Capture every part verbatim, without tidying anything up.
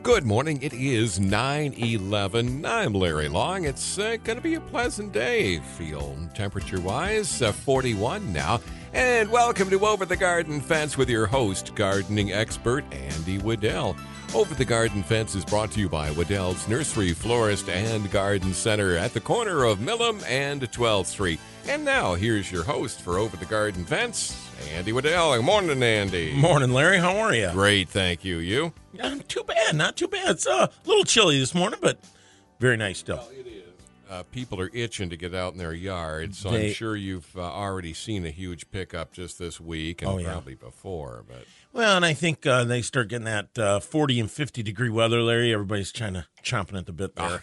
Good morning. It is nine eleven. I'm Larry Long. It's uh, going to be a pleasant day. Feel temperature-wise, uh, forty-one now. And welcome to Over the Garden Fence with your host, gardening expert Andy Waddell. Over the Garden Fence is brought to you by Waddell's Nursery, Florist, and Garden Center at the corner of Millam and twelfth Street. And now, here's your host for Over the Garden Fence, Andy Waddell. Good morning, Andy. Morning, Larry. How are you? Great, thank you. You? Uh, too bad. Not too bad. It's uh, a little chilly this morning, but very nice still. Well, it is. Uh, people are itching to get out in their yards, so They- I'm sure you've uh, already seen a huge pickup just this week and Oh, yeah. probably before. But Well, and I think uh, they start getting that uh, forty and fifty degree weather, Larry. Everybody's trying to chomping at the bit there,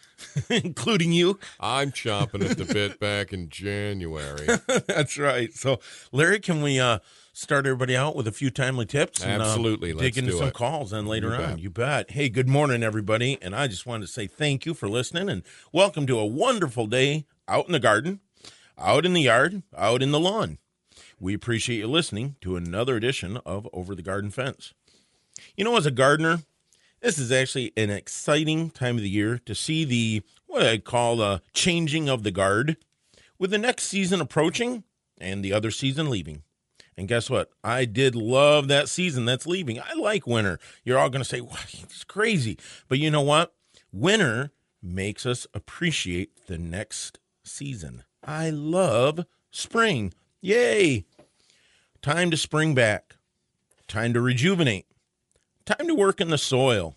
including you. I'm chomping at the bit back in January. That's right. So, Larry, can we uh, start everybody out with a few timely tips? And, uh, Absolutely. Let's dig into do some it. calls and later You on. bet. You bet. Hey, good morning, everybody. And I just wanted to say thank you for listening and welcome to a wonderful day out in the garden, out in the yard, out in the lawn. We appreciate you listening to another edition of Over the Garden Fence. You know, as a gardener, this is actually an exciting time of the year to see the, what I call the changing of the guard, with the next season approaching and the other season leaving. And guess what? I did love that season that's leaving. I like winter. You're all going to say, what? It's crazy. But you know what? Winter makes us appreciate the next season. I love spring. Yay. Time to spring back. Time to rejuvenate. Time to work in the soil.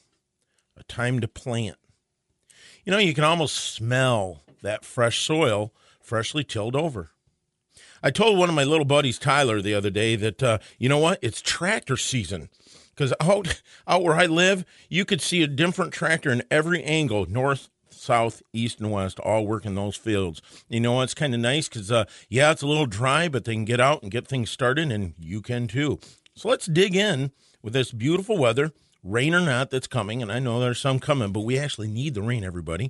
A time to plant. You know, you can almost smell that fresh soil freshly tilled over. I told one of my little buddies, Tyler, the other day that, uh, you know what? It's tractor season. Because out, out where I live, you could see a different tractor in every angle, north, south, east, and west, all working those fields. You know, it's kind of nice because, uh, yeah, it's a little dry, but they can get out and get things started, and you can too. So let's dig in with this beautiful weather, rain or not, that's coming. And I know there's some coming, but we actually need the rain, everybody.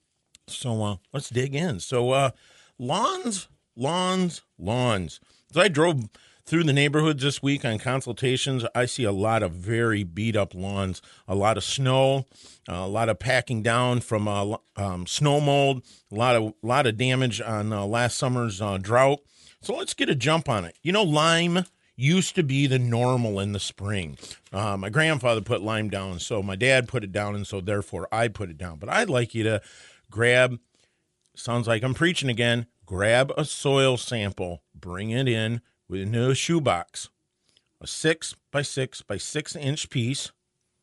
So uh, let's dig in. So uh, lawns, lawns, lawns. As I drove through the neighborhoods this week on consultations, I see a lot of very beat up lawns, a lot of snow, uh, a lot of packing down from uh, um, snow mold, a lot of lot of damage on uh, last summer's uh, drought. So let's get a jump on it. You know, lime used to be the normal in the spring. Uh, my grandfather put lime down, so my dad put it down, and so therefore I put it down. But I'd like you to grab, sounds like I'm preaching again, grab a soil sample, bring it in with a shoebox, a six by six by six inch piece,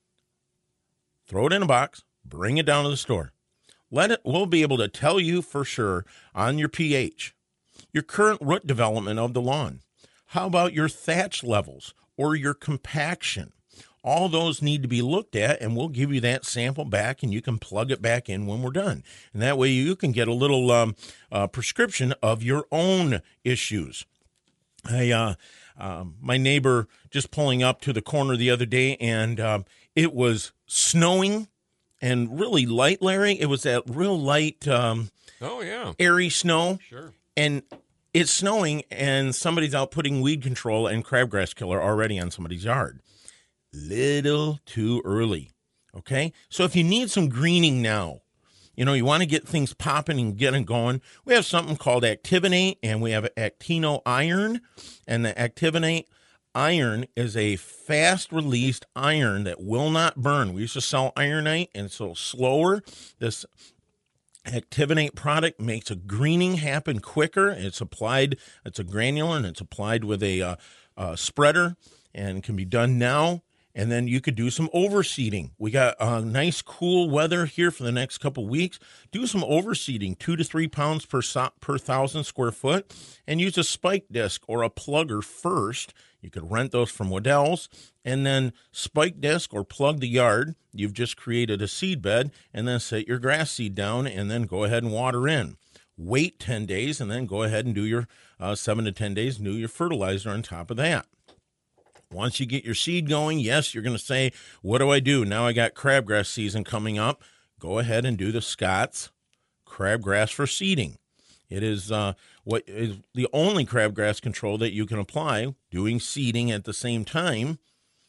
throw it in a box, bring it down to the store. Let it, we'll be able to tell you for sure on your pH, your current root development of the lawn. How about your thatch levels or your compaction? All those need to be looked at, and we'll give you that sample back, and you can plug it back in when we're done. And that way you can get a little um, uh, prescription of your own issues. I, uh, um, my neighbor just pulling up to the corner the other day, and um, it was snowing and really light, Larry. It was that real light, um, oh, yeah. airy snow. Sure. And it's snowing, and somebody's out putting weed control and crabgrass killer already on somebody's yard. Little too early, okay? So if you need some greening now, you know, you want to get things popping and getting going, we have something called Activinate, and we have Actino Iron. And the Activinate Iron is a fast-released iron that will not burn. We used to sell Ironite, and it's a little slower. This Activinate product makes a greening happen quicker. It's applied, it's a granular, and it's applied with a uh, uh, spreader, and can be done now. And then you could do some overseeding. We got uh, nice cool weather here for the next couple weeks. Do some overseeding, two to three pounds per so- per thousand square foot, and use a spike disc or a plugger first. You could rent those from Waddell's, and then spike disc or plug the yard. You've just created a seed bed, and then set your grass seed down, and then go ahead and water in. Wait ten days, and then go ahead and do your uh, seven to ten days, and do your fertilizer on top of that. Once you get your seed going, yes, you're going to say, what do I do? Now I got crabgrass season coming up. Go ahead and do the Scott's crabgrass for seeding. It is uh, what is the only crabgrass control that you can apply, doing seeding at the same time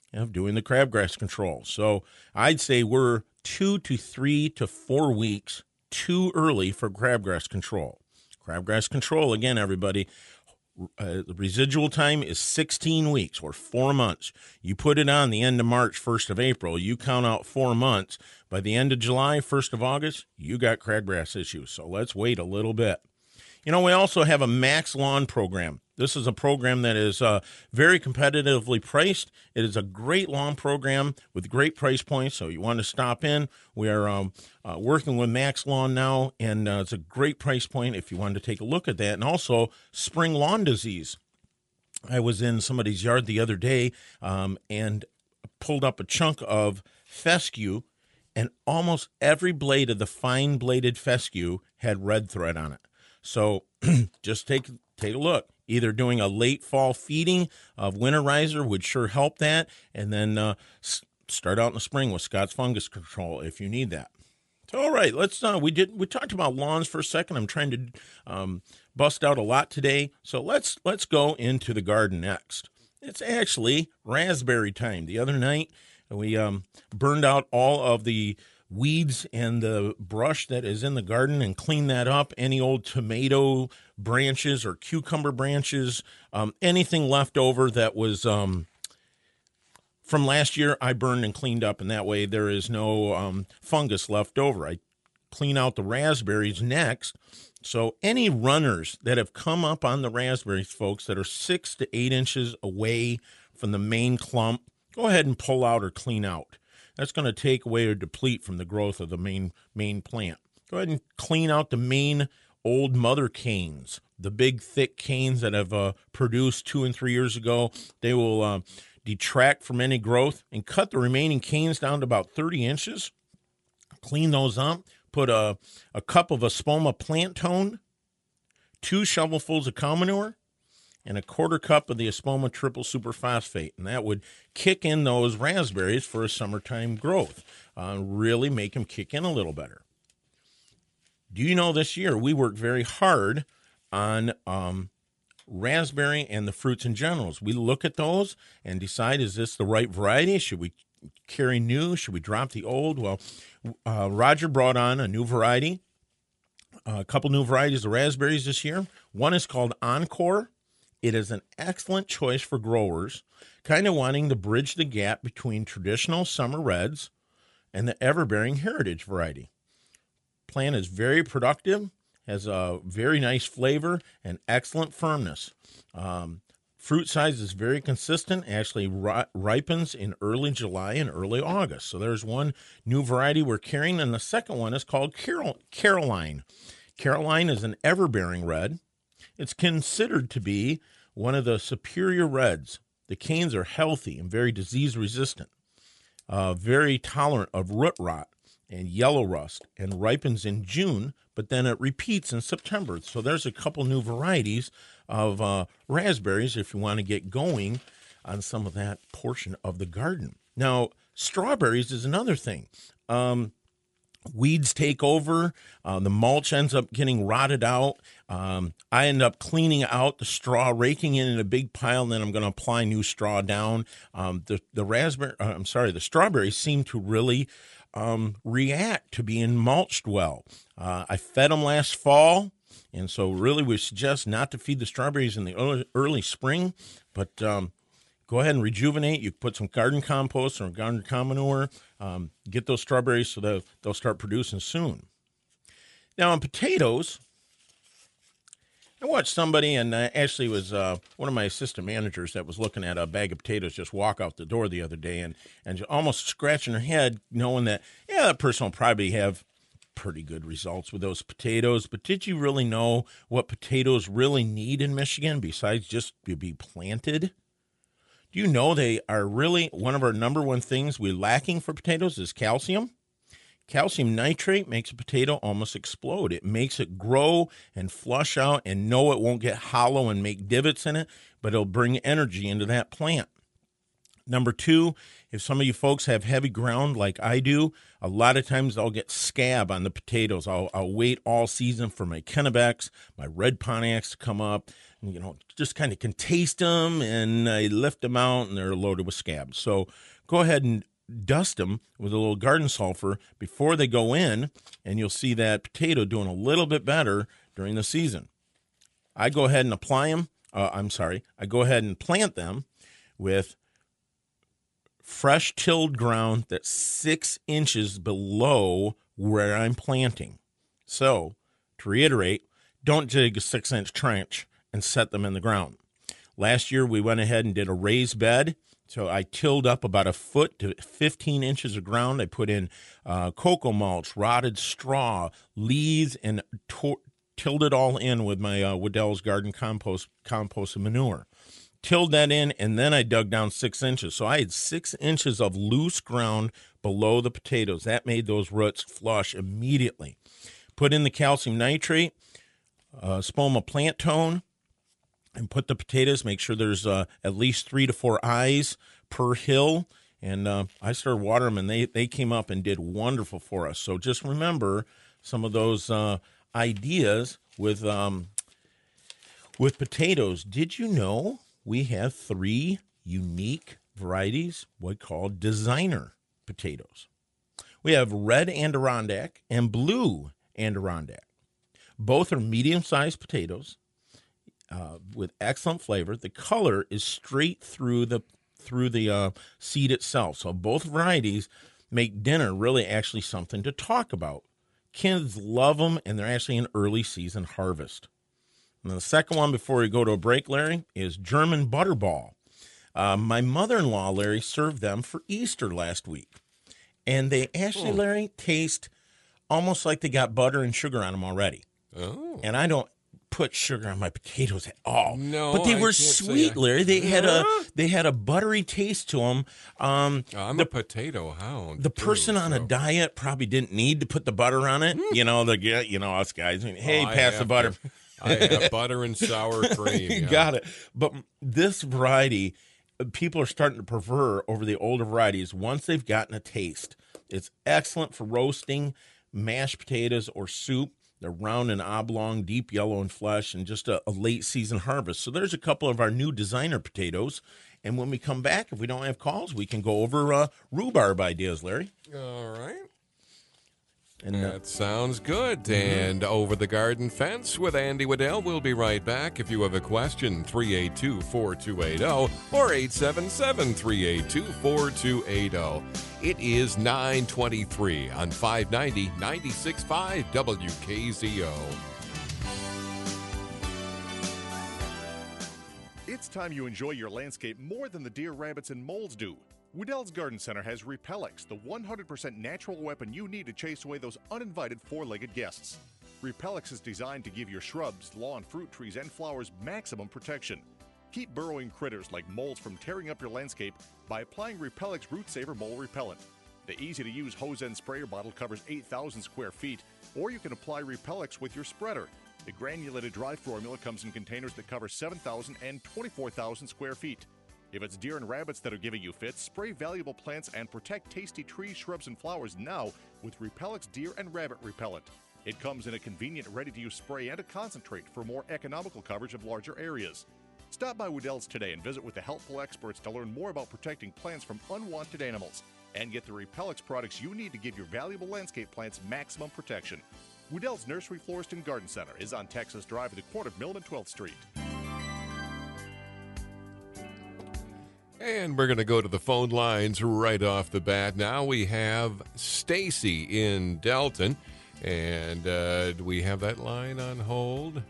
of doing the crabgrass control. So I'd say we're two to three to four weeks too early for crabgrass control. Crabgrass control, again, everybody, uh, the residual time is sixteen weeks or four months. You put it on the end of March, first of April, you count out four months. By the end of July, first of August, you got crabgrass issues. So let's wait a little bit. You know, we also have a Max Lawn program. This is a program that is uh, very competitively priced. It is a great lawn program with great price points, so you want to stop in. We are um, uh, working with Max Lawn now, and uh, it's a great price point if you wanted to take a look at that. And also, spring lawn disease. I was in somebody's yard the other day um, and pulled up a chunk of fescue, and almost every blade of the fine-bladed fescue had red thread on it. So just take take a look. Either doing a late fall feeding of winterizer would sure help that, and then uh, s- start out in the spring with Scott's fungus control if you need that. So, all right, let's. Uh, we did. We talked about lawns for a second. I'm trying to um, bust out a lot today, so let's let's go into the garden next. It's actually raspberry time. The other night we um, burned out all of the weeds and the brush that is in the garden and clean that up. Any old tomato branches or cucumber branches, um, anything left over that was um, from last year, I burned and cleaned up, and that way there is no um, fungus left over. I clean out the raspberries next. So any runners that have come up on the raspberries, folks, that are six to eight inches away from the main clump, go ahead and pull out or clean out. That's going to take away or deplete from the growth of the main main plant. Go ahead and clean out the main old mother canes, the big, thick canes that have uh, produced two and three years ago. They will uh, detract from any growth, and cut the remaining canes down to about thirty inches. Clean those up. Put a, a cup of Espoma plant tone, two shovelfuls of cow manure, and a quarter cup of the Espoma triple superphosphate, and that would kick in those raspberries for a summertime growth. Uh, really make them kick in a little better. Do you know this year we worked very hard on um, raspberry and the fruits in general? We look at those and decide, is this the right variety? Should we carry new? Should we drop the old? Well, uh, Roger brought on a new variety, a couple new varieties of raspberries this year. One is called Encore. It is an excellent choice for growers kind of wanting to bridge the gap between traditional summer reds and the ever-bearing heritage variety. Plant is very productive, has a very nice flavor and excellent firmness. Um, fruit size is very consistent, actually ri- ripens in early July and early August. So there's one new variety we're carrying, and the second one is called Carol- Caroline. Caroline is an ever-bearing red. It's considered to be one of the superior reds. The canes are healthy and very disease-resistant, uh, very tolerant of root rot and yellow rust, and ripens in June, but then it repeats in September. So there's a couple new varieties of uh, raspberries if you want to get going on some of that portion of the garden. Now, strawberries is another thing. Um, Weeds take over. Uh, the mulch ends up getting rotted out. Um, I end up cleaning out the straw, raking it in a big pile, and then I'm going to apply new straw down. Um, the the raspberry, uh, I'm sorry, the strawberries seem to really um, react to being mulched well. Uh, I fed them last fall, and so really we suggest not to feed the strawberries in the early, early spring, but um, go ahead and rejuvenate. You put some garden compost or garden cow manure. Um, get those strawberries so that they'll start producing soon. Now, on potatoes, I watched somebody, and uh, actually it was uh, one of my assistant managers that was looking at a bag of potatoes just walk out the door the other day and, and almost scratching her head knowing that, yeah, that person will probably have pretty good results with those potatoes. But did you really know what potatoes really need in Michigan besides just to be planted? Do you know they are really one of our number one things we're lacking for potatoes is calcium? Calcium nitrate makes a potato almost explode. It makes it grow and flush out, and no, it won't get hollow and make divots in it, but it'll bring energy into that plant. Number two, if some of you folks have heavy ground like I do, a lot of times I'll get scab on the potatoes. I'll, I'll wait all season for my Kennebecks, my red Pontiacs to come up, and, you know, just kind of can taste them, and I lift them out, and they're loaded with scab. So go ahead and dust them with a little garden sulfur before they go in, and you'll see that potato doing a little bit better during the season. I go ahead and apply them. Uh, I'm sorry. I go ahead and plant them with fresh tilled ground that's six inches below where I'm planting. So, to reiterate, don't dig a six-inch trench and set them in the ground. Last year, we went ahead and did a raised bed. So I tilled up about a foot to fifteen inches of ground. I put in uh, cocoa mulch, rotted straw, leaves, and to- tilled it all in with my uh, Waddell's Garden compost, compost and manure. Tilled that in, and then I dug down six inches. So I had six inches of loose ground below the potatoes. That made those roots flush immediately. Put in the calcium nitrate, uh, Spoma plant tone, and put the potatoes, make sure there's uh, at least three to four eyes per hill. And uh, I started watering them, and they, they came up and did wonderful for us. So just remember some of those uh, ideas with um, with potatoes. Did you know we have three unique varieties, what called designer potatoes? We have red Adirondack and blue Adirondack. Both are medium-sized potatoes. Uh, with excellent flavor. The color is straight through the through the uh, seed itself. So both varieties make dinner really actually something to talk about. Kids love them, and they're actually an early season harvest. And the second one before we go to a break, Larry, is German Butterball. Uh, my mother-in-law, Larry, served them for Easter last week. And they actually, oh. Larry, taste almost like they got butter and sugar on them already. Oh. And I don't put sugar on my potatoes at all. No, but they I were can't sweet, say I... Larry. They had a they had a buttery taste to them. Um, I'm the, a potato hound. The person too, on so. a diet probably didn't need to put the butter on it. Mm. You know, the you know us guys. Hey, oh, pass the butter. To, I have butter and sour cream. You yeah. got it. But this variety, people are starting to prefer over the older varieties once they've gotten a taste. It's excellent for roasting mashed potatoes or soup. They're round and oblong, deep yellow in flesh, and just a, a late season harvest. So there's a couple of our new designer potatoes. And when we come back, if we don't have calls, we can go over uh, rhubarb ideas, Larry. All right. And, uh, that sounds good. Mm-hmm. And Over the Garden Fence with Andy Waddell. We'll be right back. If you have a question, three eight two, four two eight zero or eight seven seven, three eight two, four two eight zero. It is nine twenty-three on five ninety, ninety-six point five W K Z O. It's time you enjoy your landscape more than the deer, rabbits, and moles do. Waddell's Garden Center has Repellex, the one hundred percent natural weapon you need to chase away those uninvited four-legged guests. Repellex is designed to give your shrubs, lawn, fruit trees, and flowers maximum protection. Keep burrowing critters like moles from tearing up your landscape by applying Repellex Root Saver Mole Repellent. The easy-to-use hose end sprayer bottle covers eight thousand square feet, or you can apply Repellex with your spreader. The granulated dry formula comes in containers that cover seven thousand and twenty-four thousand square feet. If it's deer and rabbits that are giving you fits, spray valuable plants and protect tasty trees, shrubs, and flowers now with Repellex Deer and Rabbit Repellent. It comes in a convenient, ready-to-use spray and a concentrate for more economical coverage of larger areas. Stop by Waddell's today and visit with the helpful experts to learn more about protecting plants from unwanted animals and get the Repellex products you need to give your valuable landscape plants maximum protection. Waddell's Nursery, Florist, and Garden Center is on Texas Drive at the corner of Milne and twelfth Street. And we're going to go to the phone lines right off the bat. Now we have Stacy in Delton. And uh, do we have that line on hold?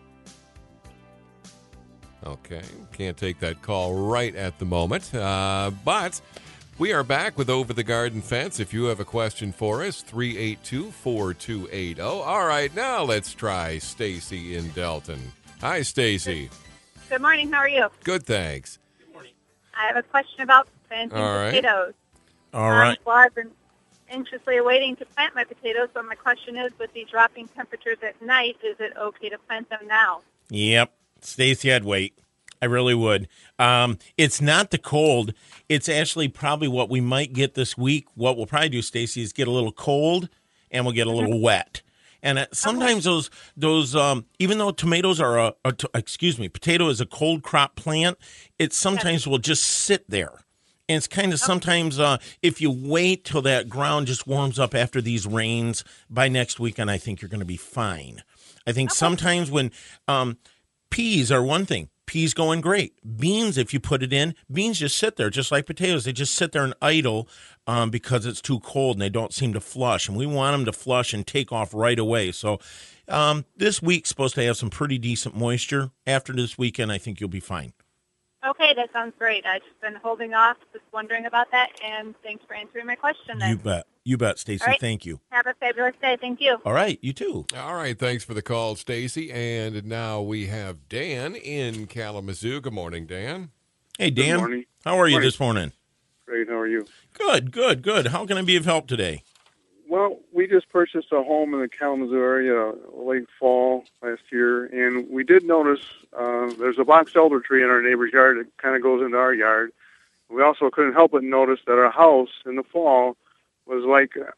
Okay, can't take that call right at the moment. Uh, but we are back with Over the Garden Fence. If you have a question for us, three eight two, four two eight zero. All right, now let's try Stacy in Delton. Hi, Stacy. Good morning. How are you? Good, thanks. I have a question about planting All right. potatoes. All right. Um, well, I've been anxiously awaiting to plant my potatoes, so my question is, with the dropping temperatures at night, is it okay to plant them now? Yep. Stacy, I'd wait. I really would. Um, it's not the cold. It's actually probably what we might get this week. What we'll probably do, Stacy, is get a little cold and we'll get a little wet. And uh, sometimes okay. those those um, even though tomatoes are a, a t- excuse me, potato is a cold crop plant, it sometimes will just sit there. And it's kind of sometimes uh, if you wait till that ground just warms up after these rains, by next weekend, I think you're going to be fine. I think okay. sometimes when um, peas are one thing. Peas going great. Beans, if you put it in, beans just sit there just like potatoes. They just sit there and idle um, because it's too cold and they don't seem to flush. And we want them to flush and take off right away. So um, this week's supposed to have some pretty decent moisture. After this weekend, I think you'll be fine. Okay, that sounds great. I've just been holding off, just wondering about that, and thanks for answering my question. Then. You bet. You bet, Stacy. Right. Thank you. Have a fabulous day. Thank you. All right, you too. All right, thanks for the call, Stacy. And now we have Dan in Kalamazoo. Good morning, Dan. Hey, Dan. Good morning. How are you morning. this morning? Great. How are you? Good, good, good. How can I be of help today? Well, we just purchased a home in the Kalamazoo area late fall last year, and we did notice uh, there's a box elder tree in our neighbor's yard that kind of goes into our yard. We also couldn't help but notice that our house in the fall was like uh,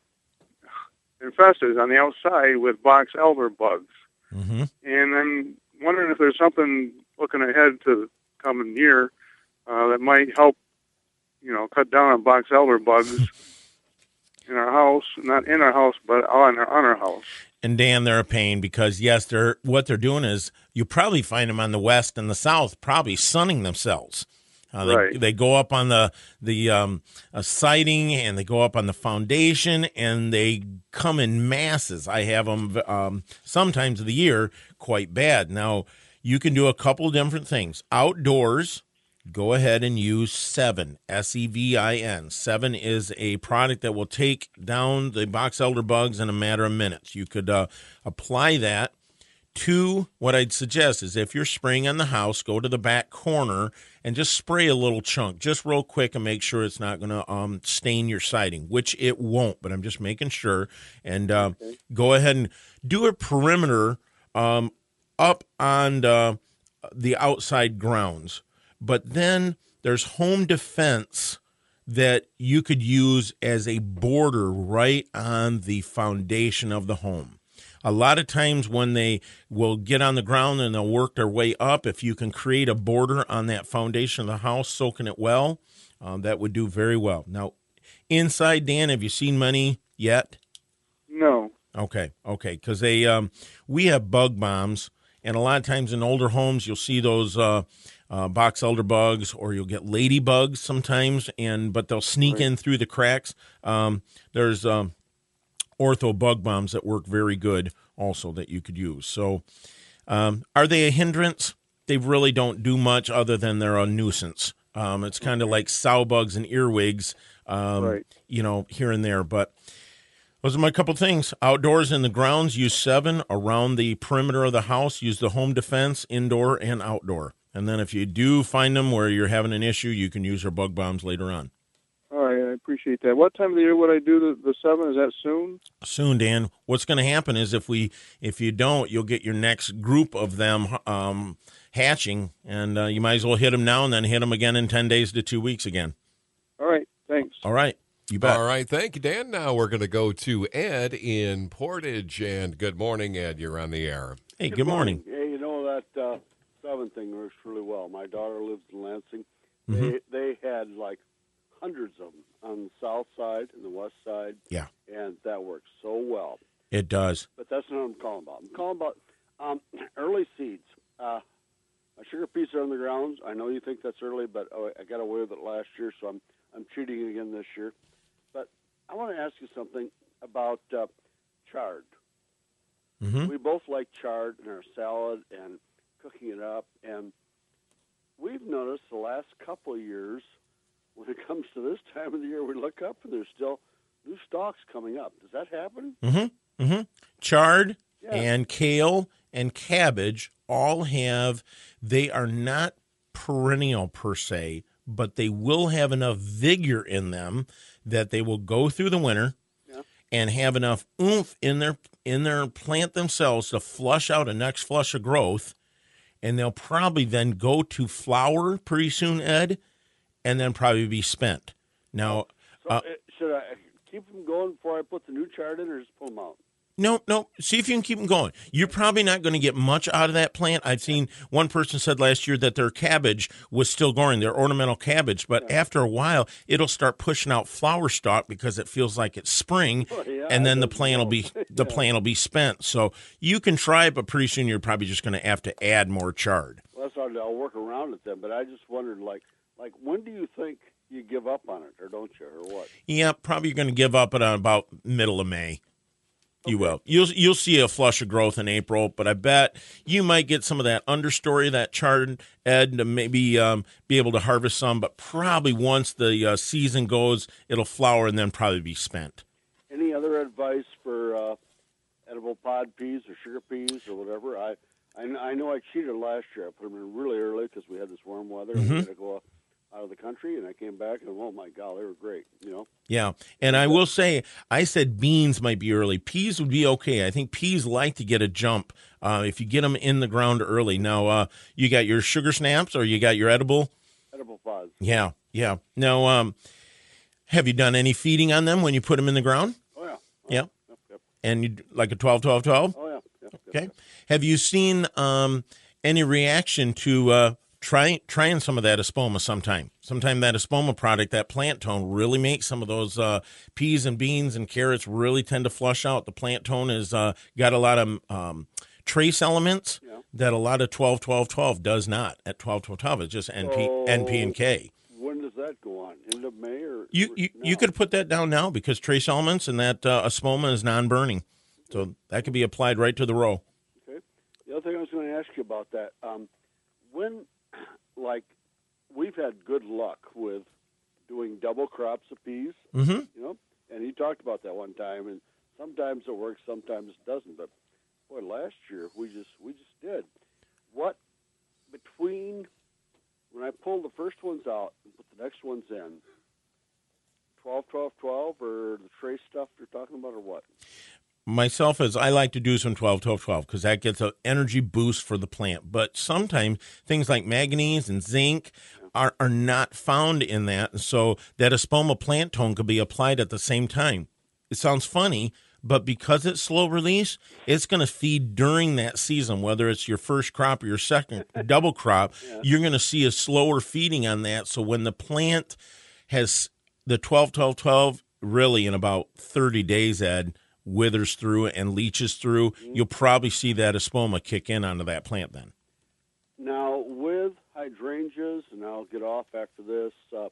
infested on the outside with box elder bugs. Mm-hmm. And I'm wondering if there's something looking ahead to the coming year uh, that might help, you know, cut down on box elder bugs. In our house, not in our house, but on our, on our house. And Dan, they're a pain because, yes, they're what they're doing is you probably find them on the west and the south, probably sunning themselves. Uh, they, right. they go up on the the um, uh, siding and they go up on the foundation and they come in masses. I have them um, sometimes of the year quite bad. Now, you can do a couple different things. Outdoors, go ahead and use Sevin, S E V I N. Sevin is a product that will take down the box elder bugs in a matter of minutes. You could uh, apply that to what I'd suggest is if you're spraying on the house, go to the back corner and just spray a little chunk, just real quick, and make sure it's not going to um, stain your siding, which it won't, but I'm just making sure. And uh, okay. Go ahead and do a perimeter um, up on the, the outside grounds. But then there's home defense that you could use as a border right on the foundation of the home. A lot of times when they will get on the ground and they'll work their way up, if you can create a border on that foundation of the house, soaking it well, um, that would do very well. Now, inside, Dan, have you seen many yet? No. Okay, okay, because they um, we have bug bombs, and a lot of times in older homes you'll see those uh, uh, box elder bugs, or you'll get ladybugs sometimes, and but they'll sneak right in through the cracks. Um, there's um, ortho bug bombs that work very good also that you could use. So um, are they a hindrance? They really don't do much other than they're a nuisance. Um, it's kind of like sow bugs and earwigs, um, right. you know, here and there. But those are my couple things. Outdoors in the grounds, use Sevin. Around the perimeter of the house, use the home defense, indoor and outdoor. And then if you do find them where you're having an issue, you can use our bug bombs later on. All right, I appreciate that. What time of the year would I do the, the Sevin? Is that soon? Soon, Dan. What's going to happen is if we, if you don't, you'll get your next group of them um, hatching, and uh, you might as well hit them now and then hit them again in ten days to two weeks again. All right, thanks. All right, you bet. All right, thank you, Dan. Now we're going to go to Ed in Portage, and good morning, Ed. You're on the air. Hey, good, good morning. morning. Hey, you know that uh, Sevin thing works really well. My daughter lives in Lansing. Mm-hmm. They they had like hundreds of them on the south side and the west side. Yeah. And that works so well. It does. But that's not what I'm calling about. I'm calling about um, early seeds. Uh, my sugar peas are on the ground. I know you think that's early, but oh, I got away with it last year, so I'm I'm cheating again this year. But I want to ask you something about uh, chard. Mm-hmm. We both like chard in our salad and cooking it up, and we've noticed the last couple of years, when it comes to this time of the year, we look up and there's still new stalks coming up. Does that happen? Mm-hmm. Mm-hmm. Chard yeah. and kale and cabbage all have, they are not perennial per se, but they will have enough vigor in them that they will go through the winter yeah. and have enough oomph in their in their plant themselves to flush out a next flush of growth. and they'll probably then go to flower pretty soon, Ed, and then probably be spent. Now, So uh, uh, should I keep them going before I put the new chard in, or just pull them out? no, no. See if you can keep them going. You're probably not going to get much out of that plant. I've seen one person said last year that their cabbage was still growing, their ornamental cabbage, but yeah. after a while, it'll start pushing out flower stalk because it feels like it's spring, Oh, yeah, and then I the don't plant will know. be the Yeah. plant will be spent. So you can try it, but pretty soon you're probably just going to have to add more chard. Well, that's all. I'll work around it then. But I just wondered, like, like when do you think you give up on it, or don't you, or what? Yeah, probably you're going to give up at about middle of May. You will. You'll you'll see a flush of growth in April, but I bet you might get some of that understory, that chard, Ed, to maybe um, be able to harvest some. But probably once the uh, season goes, it'll flower and then probably be spent. Any other advice for uh, edible pod peas or sugar peas or whatever? I, I, kn- I know I cheated last year. I put them in really early because we had this warm weather and we had to go out of the country, and I came back and oh my God, they were great. You know. Yeah, and I will say, I said beans might be early. Peas would be okay. I think peas like to get a jump uh, if you get them in the ground early. Now, uh, you got your sugar snaps or you got your edible? Edible pods. Yeah, yeah. Now, um, have you done any feeding on them when you put them in the ground? Oh yeah. Oh, Yeah. Yep, yep. And you like a twelve, twelve, twelve? Oh yeah. Yep, yep, Okay. yep. Have you seen um, any reaction to uh, try, trying some of that espoma sometime? Sometime that espoma product, that plant tone, really makes some of those uh, peas and beans and carrots really tend to flush out. The plant tone has uh, got a lot of um, trace elements Yeah. that a lot of twelve, twelve, twelve does not. At twelve, twelve, twelve, it's just N P, So- N P and K. When does that go on? End of May or You or you, now? you could put that down now because trace elements and that uh, espoma is non-burning. So that could be applied right to the row. Okay. The other thing I was going to ask you about that, um, when, like, we've had good luck with doing double crops of peas, Mm-hmm. you know, and you talked about that one time, and sometimes it works, sometimes it doesn't. But boy, last year we just we just did. What between when I pulled the first ones out and put the next ones in, twelve, twelve, twelve, or the trace stuff you're talking about, or what? Myself, as I like to do some twelve, twelve, twelve because that gets an energy boost for the plant. But sometimes things like manganese and zinc are, are not found in that. And so that espoma plant tone could be applied at the same time. It sounds funny, but because it's slow release, it's going to feed during that season, whether it's your first crop or your second double crop. Yeah. You're going to see a slower feeding on that. So when the plant has the twelve, twelve, twelve, really in about thirty days, Ed, withers through and leaches through, you'll probably see that espoma kick in onto that plant then. Now, with hydrangeas, and I'll get off after this, uh,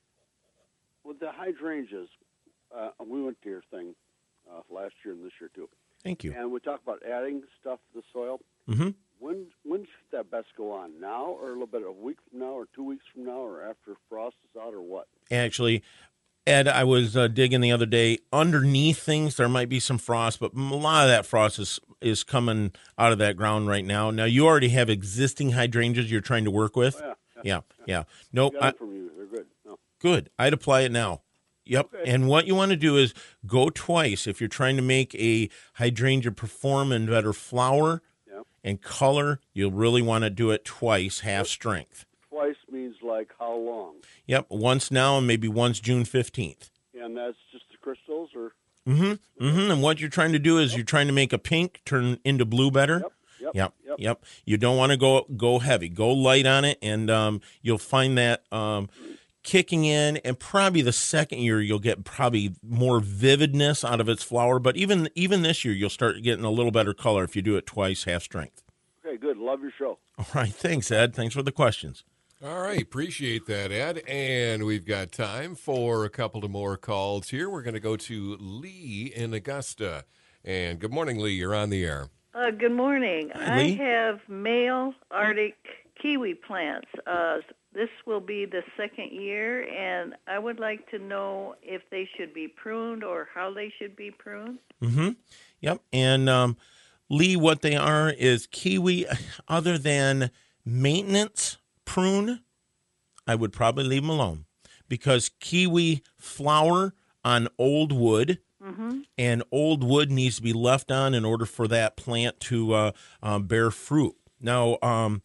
with the hydrangeas, uh, we went to your thing uh, last year and this year too, Thank you. and we talked about adding stuff to the soil. Mm-hmm. When when should that best go on? Now, or a little bit a week from now, or two weeks from now, or after frost is out, or what? Actually, Ed, I was uh, digging the other day. Underneath things, there might be some frost, but a lot of that frost is, is coming out of that ground right now. Now, you already have existing hydrangeas you're trying to work with. Oh, yeah, Yeah, yeah. Nope. Got I, it from you. They're good. No. Good. I'd apply it now. Yep. Okay. And what you want to do is go twice. If you're trying to make a hydrangea perform and better flower Yeah. and color, you'll really want to do it twice, half strength. Twice means like how long? Yep. Once now and maybe once June fifteenth. And that's just the crystals, or Mm-hmm. Mm-hmm. And what you're trying to do is you're trying to make a pink turn into blue better. Yep, yep, Yep. yep. Yep. You don't want to go go heavy. Go light on it, and um, you'll find that um, kicking in. And probably the second year, you'll get probably more vividness out of its flower. But even even this year, you'll start getting a little better color if you do it twice, half strength. Okay, good. Love your show. All right. Thanks, Ed. Thanks for the questions. All right, appreciate that, Ed. And we've got time for a couple of more calls here. We're going to go to Lee in Augusta. And good morning, Lee. You're on the air. Uh, good morning. Hi, I Lee. have male Arctic kiwi plants. Uh, this will be the second year, and I would like to know if they should be pruned or how they should be pruned. Mm-hmm. Yep. And um, Lee, what they are is kiwi, other than maintenance prune, I would probably leave them alone because kiwi flower on old wood, Mm-hmm. and old wood needs to be left on in order for that plant to uh, uh, bear fruit. Now, um,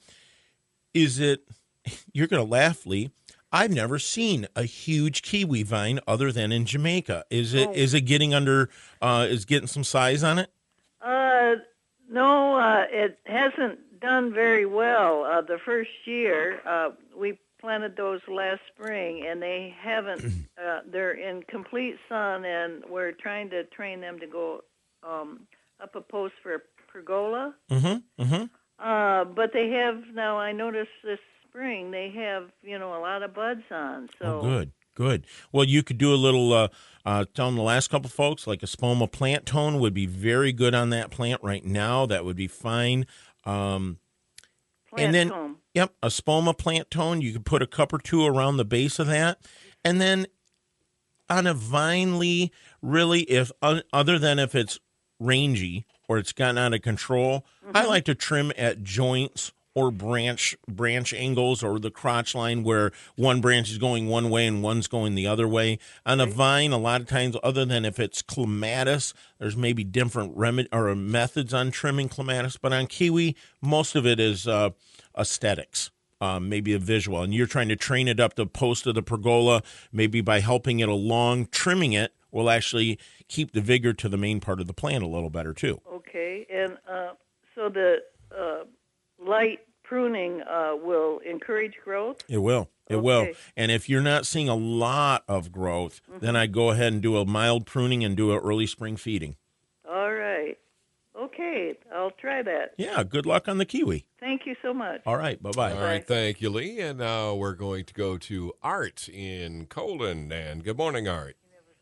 is it, you're going to laugh, Lee, I've never seen a huge kiwi vine other than in Jamaica. Is it? Oh. Is it getting under, uh, is getting some size on it? Uh, no, uh, it hasn't done very well. Uh, the first year, uh, we planted those last spring, and they haven't, uh, they're in complete sun, and we're trying to train them to go um, up a post for a pergola. Mm-hmm, mm-hmm. Uh, but they have now, I noticed this spring, they have, you know, a lot of buds on. So Oh, good, good. Well, you could do a little, uh, uh, tell them the last couple folks, like a Spoma plant tone would be very good on that plant right now. That would be fine. Um, plant and then, tone. Yep, a Spoma plant tone. You could put a cup or two around the base of that. And then on a vine, Lee, really, if uh, other than if it's rangy or it's gotten out of control, Mm-hmm. I like to trim at joints or branch branch angles or the crotch line where one branch is going one way and one's going the other way. On a vine, a lot of times, other than if it's clematis, there's maybe different remedy or methods on trimming clematis. But on kiwi, most of it is uh, aesthetics. Um, maybe a visual, and you're trying to train it up the post of the pergola, maybe by helping it along. Trimming it will actually keep the vigor to the main part of the plant a little better, too. Okay, and uh, so the uh, light pruning uh, will encourage growth? It will. It will. Okay. And if you're not seeing a lot of growth, Mm-hmm. then I'd go ahead and do a mild pruning and do an early spring feeding. All right. Okay, I'll try that. Yeah, good luck on the kiwi. Thank you so much. All right, bye-bye. All right, thank you, Lee. And now we're going to go to Art in Colon. And good morning, Art.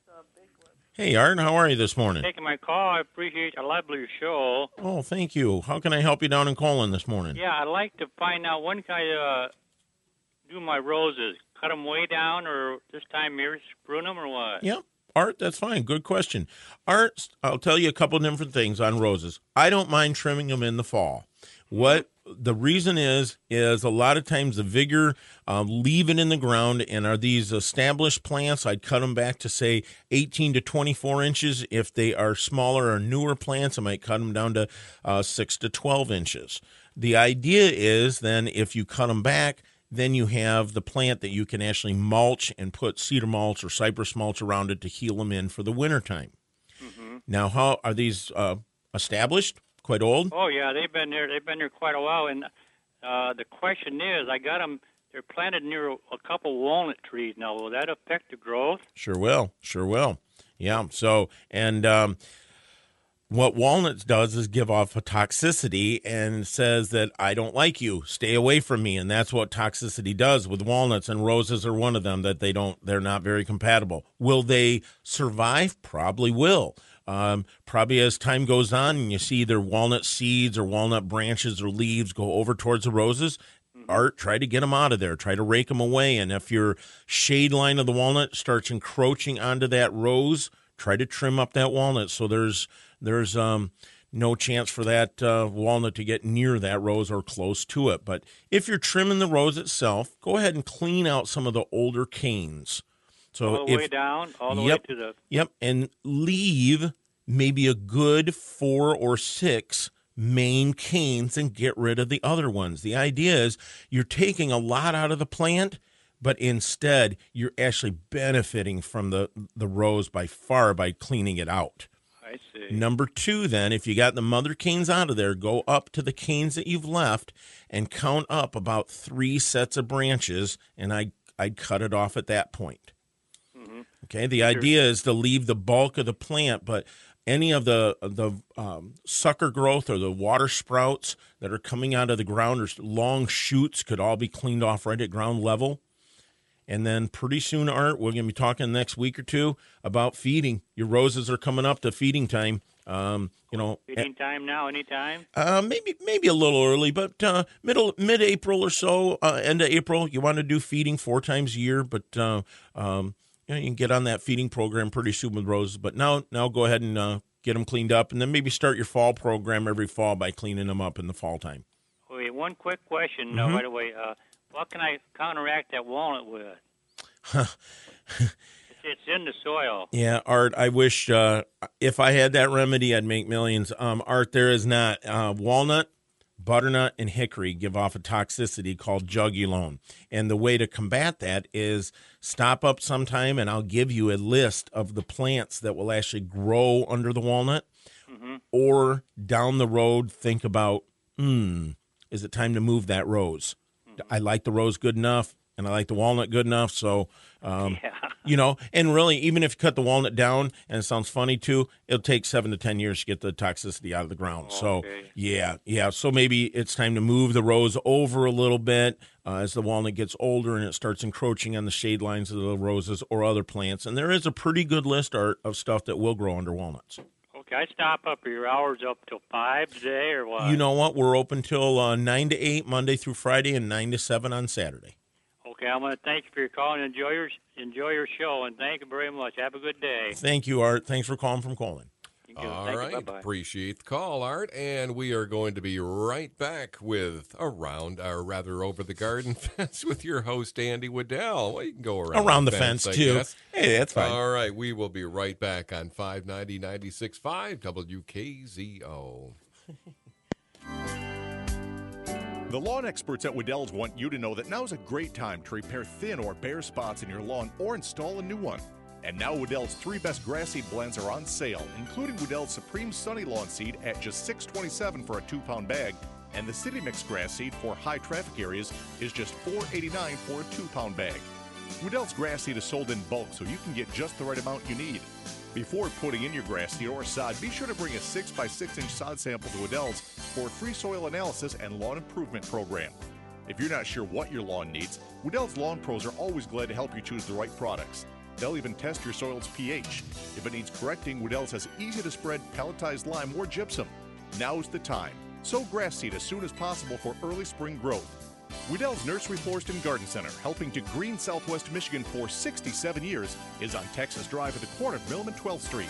Hey, Art, how are you this morning? Taking my call. I appreciate. I love your show. Oh, thank you. How can I help you down in Colon this morning? Yeah, I'd like to find out when can I uh, do my roses? Cut them way down, or this time of year prune them, or what? Yep. Art, that's fine. Good question. Art, I'll tell you a couple different things on roses. I don't mind trimming them in the fall. What the reason is, is a lot of times the vigor, um, leave it in the ground, and are these established plants, I'd cut them back to, say, eighteen to twenty-four inches. If they are smaller or newer plants, I might cut them down to uh, six to twelve inches. The idea is then if you cut them back, then you have the plant that you can actually mulch and put cedar mulch or cypress mulch around it to heal them in for the wintertime. Mm-hmm. Now, how are these uh, established? Quite old? Oh yeah, they've been there. They've been there quite a while. And uh, the question is, I got them. They're planted near a couple walnut trees now. Will that affect the growth? Sure will. Sure will. Yeah. So, and um, what walnuts does is give off a toxicity and says that I don't like you, stay away from me, and that's what toxicity does with walnuts, and roses are one of them that they don't. They're not very compatible. Will they survive? Probably will. Um, probably as time goes on and you see either walnut seeds or walnut branches or leaves go over towards the roses, Art, try to get them out of there. Try to rake them away. And if your shade line of the walnut starts encroaching onto that rose, try to trim up that walnut so there's there's um, no chance for that uh, walnut to get near that rose or close to it. But if you're trimming the rose itself, go ahead and clean out some of the older canes. So All the if, way down, all the yep, way to the. Yep, and leave maybe a good four or six main canes and get rid of the other ones. The idea is you're taking a lot out of the plant, but instead you're actually benefiting from the, the rose by far by cleaning it out. I see. Number two, then, if you got the mother canes out of there, go up to the canes that you've left and count up about three sets of branches, and I, I'd cut it off at that point. Okay, the idea is to leave the bulk of the plant, but any of the the um, sucker growth or the water sprouts that are coming out of the ground or long shoots could all be cleaned off right at ground level. And then pretty soon, Art, we're going to be talking next week or two about feeding. Your roses are coming up to feeding time. Um, you know, Feeding time now, anytime? uh, maybe maybe a little early, but uh, middle mid April or so, uh, end of April. You want to do feeding four times a year, but uh, um, you know, you can get on that feeding program pretty soon with roses. But now, now go ahead and uh, get them cleaned up, and then maybe start your fall program every fall by cleaning them up in the fall time. Wait, one quick question, Mm-hmm. uh, by the way. Uh, what can I counteract that walnut with? it's, it's in the soil. Yeah, Art, I wish uh, if I had that remedy, I'd make millions. Um, Art, there is not. Uh, walnut, butternut and hickory give off a toxicity called jugulone. And the way to combat that is stop up sometime, and I'll give you a list of the plants that will actually grow under the walnut. Mm-hmm. Or down the road, think about, hmm, is it time to move that rose? Mm-hmm. I like the rose good enough, and I like the walnut good enough, so, um, yeah. you know, and really, even if you cut the walnut down, and it sounds funny too, it'll take seven to ten years to get the toxicity out of the ground. Okay. So, yeah, yeah, so maybe it's time to move the rose over a little bit uh, as the walnut gets older and it starts encroaching on the shade lines of the roses or other plants. And there is a pretty good list of, of stuff that will grow under walnuts. Okay, I stop up. Are your hours up till five today, or what? You know what? We're open till uh, nine to eight Monday through Friday, and nine to seven on Saturday. Okay, I want to thank you for your call and enjoy your enjoy your show, and thank you very much. Have a good day. Thank you, Art. Thanks for calling from Colin. All thank right, you. Bye-bye. Appreciate the call, Art, and we are going to be right back with Around, or rather Over the Garden Fence with your host, Andy Waddell. Well, you can go around, around the, the fence, fence, I too. Guess. Hey, that's fine. All right, we will be right back on five ninety, ninety-six point five W K Z O. The lawn experts at Waddell's want you to know that now is a great time to repair thin or bare spots in your lawn or install a new one. And now Waddell's three best grass seed blends are on sale, including Waddell's Supreme Sunny Lawn Seed at just six twenty-seven for a two-pound bag, and the City Mix Grass Seed for high traffic areas is just four eighty-nine for a two-pound bag. Waddell's grass seed is sold in bulk, so you can get just the right amount you need. Before putting in your grass seed or sod, be sure to bring a six by six inch sod sample to Waddell's for a free soil analysis and lawn improvement program. If you're not sure what your lawn needs, Waddell's Lawn Pros are always glad to help you choose the right products. They'll even test your soil's pH. If it needs correcting, Waddell's has easy-to-spread pelletized lime or gypsum. Now's the time. Sow grass seed as soon as possible for early spring growth. Waddell's Nursery, Florist, and Garden Center, helping to green Southwest Michigan for sixty-seven years, is on Texas Drive at the corner of Mill and twelfth Street.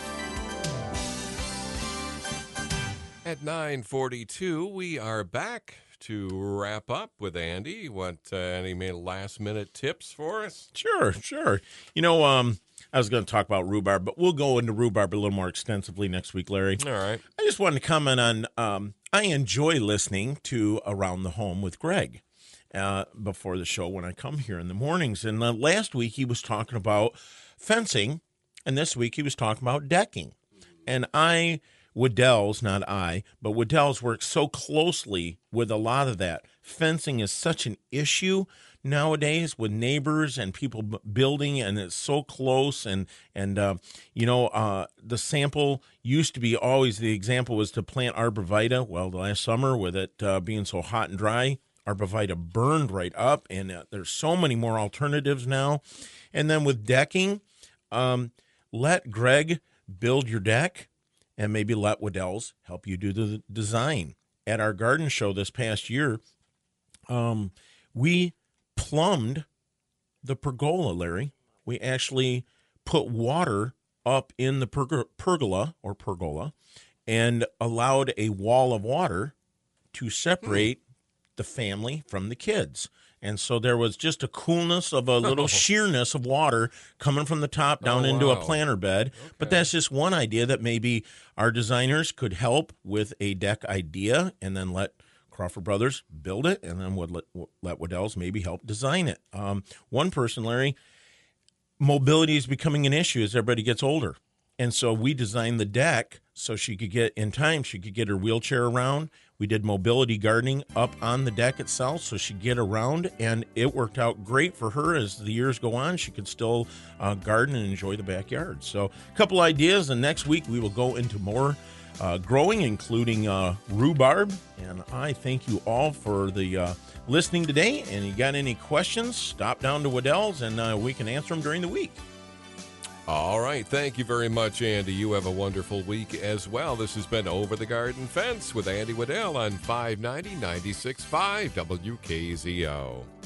At nine forty-two, we are back to wrap up with Andy. What, uh, any last-minute tips for us? Sure, sure. You know, um, I was going to talk about rhubarb, but we'll go into rhubarb a little more extensively next week, Larry. All right. I just wanted to comment on, um, I enjoy listening to Around the Home with Greg uh, before the show when I come here in the mornings. And uh, last week he was talking about fencing, and this week he was talking about decking. And I... Waddell's, not I, but Waddell's works so closely with a lot of that. Fencing is such an issue nowadays with neighbors and people b- building, and it's so close. And, and uh, you know, uh, the sample used to be always, the example was to plant arborvitae. Well, last summer with it uh, being so hot and dry, arborvitae burned right up, and uh, there's so many more alternatives now. And then with decking, um, let Greg build your deck, and maybe let Waddell's help you do the design. At our garden show this past year, um, we plumbed the pergola, Larry. We actually put water up in the perg- pergola or pergola and allowed a wall of water to separate mm. the family from the kids. And so there was just a coolness of a little sheerness of water coming from the top down oh, into wow. a planter bed. Okay. But that's just one idea that maybe our designers could help with a deck idea, and then let Crawford Brothers build it, and then would let, let Waddell's maybe help design it. Um, one person, Larry, mobility is becoming an issue as everybody gets older. And so we designed the deck so she could get, in time, she could get her wheelchair around. We did mobility gardening up on the deck itself so she'd get around, and it worked out great for her as the years go on. She could still uh, garden and enjoy the backyard. So a couple ideas, and next week we will go into more uh, growing, including uh, rhubarb. And I thank you all for the uh, listening today. And you got any questions, stop down to Waddell's, and uh, we can answer them during the week. All right. Thank you very much, Andy. You have a wonderful week as well. This has been Over the Garden Fence with Andy Waddell on five ninety, ninety-six point five W K Z O.